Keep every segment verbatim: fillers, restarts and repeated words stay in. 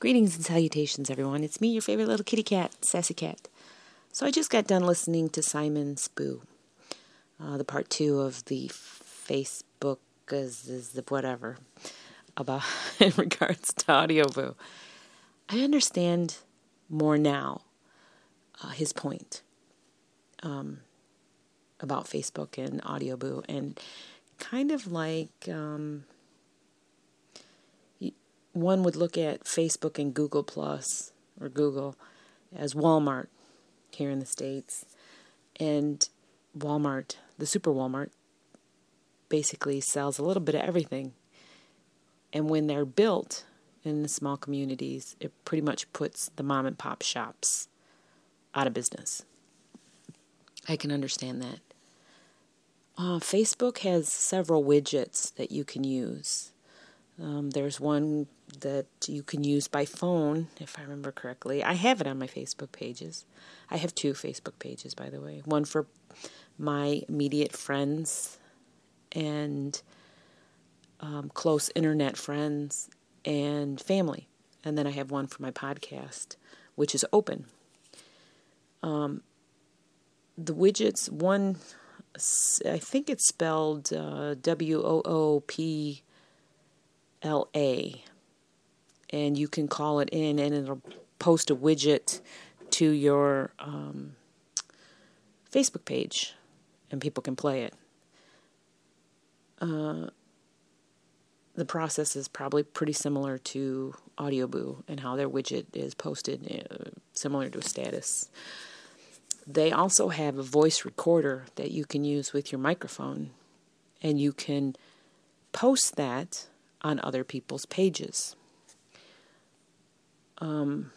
Greetings and salutations, everyone. It's me, your favorite little kitty cat, Sassy Cat. So I just got done listening to Simon's Boo, uh, the part two of the Facebook, is, is the whatever, about in regards to Audio Boo. I understand more now uh, his point um, about Facebook and Audio Boo, and kind of like um, one would look at Facebook and Google Plus or Google as Walmart here in the States, and Walmart, the super Walmart, basically sells a little bit of everything. And when they're built in the small communities, it pretty much puts the mom and pop shops out of business. I can understand that. Uh, Facebook has several widgets that you can use. Um, there's one that you can use by phone, if I remember correctly. I have it on my Facebook pages. I have two Facebook pages, by the way. One for my immediate friends and um, close internet friends and family. And then I have one for my podcast, which is open. Um, the widgets, one, I think it's spelled uh, W O O P L A, and you can call it in and it'll post a widget to your um, Facebook page and people can play it. Uh, the process is probably pretty similar to Audio Boo and how their widget is posted, uh, similar to a status. They also have a voice recorder that you can use with your microphone, and you can post that on other people's pages. Um,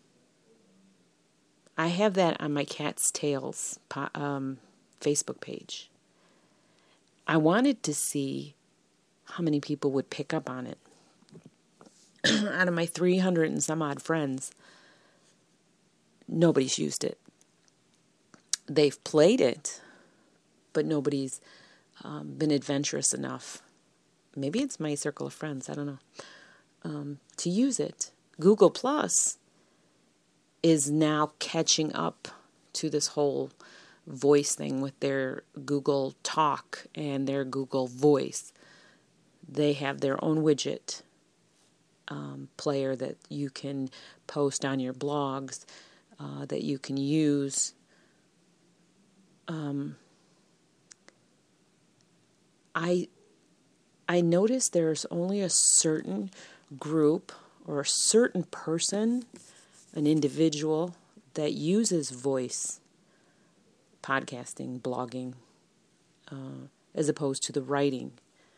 I have that on my Cat's Tales um, Facebook page. I wanted to see how many people would pick up on it. Out of my three hundred and some odd friends, nobody's used it. They've played it, but nobody's um, been adventurous enough. Maybe it's my circle of friends, I don't know, um, to use it. Google Plus is now catching up to this whole voice thing with their Google Talk and their Google Voice. They have their own widget um, player that you can post on your blogs, uh, that you can use. Um, I I noticed there's only a certain group or a certain person, an individual, that uses voice podcasting, blogging, uh, as opposed to the writing.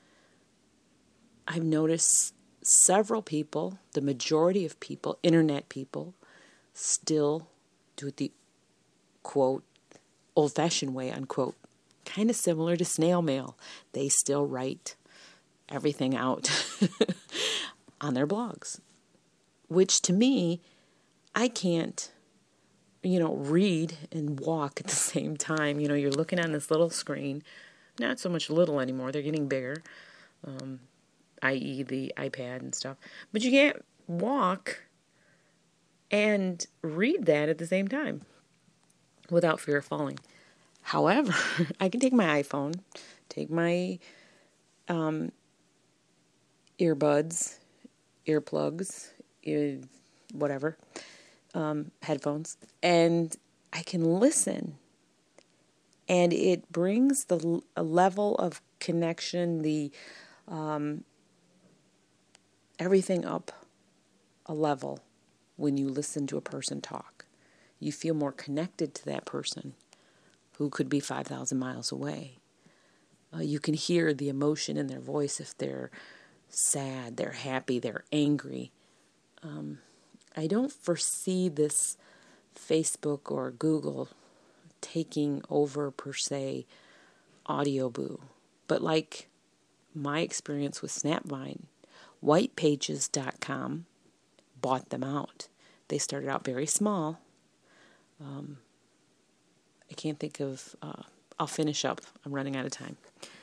I've noticed several people, the majority of people, internet people, still do it the, quote, old-fashioned way, unquote, kind of similar to snail mail. They still write everything out on their blogs, which to me, I can't, you know, read and walk at the same time. You know, you're looking on this little screen, not so much little anymore, they're getting bigger, um, that is the iPad and stuff, but you can't walk and read that at the same time without fear of falling. However, I can take my iPhone, take my um, earbuds, earplugs, ear, whatever, um, headphones, and I can listen. And it brings the a level of connection, the um, everything up a level when you listen to a person talk. You feel more connected to that person who could be five thousand miles away. Uh, you can hear the emotion in their voice if they're sad, they're happy, they're angry. Um, I don't foresee this Facebook or Google taking over, per se, Audio Boo. But like my experience with Snapvine, white pages dot com bought them out. They started out very small. Um, I can't think of, uh, I'll finish up. I'm running out of time.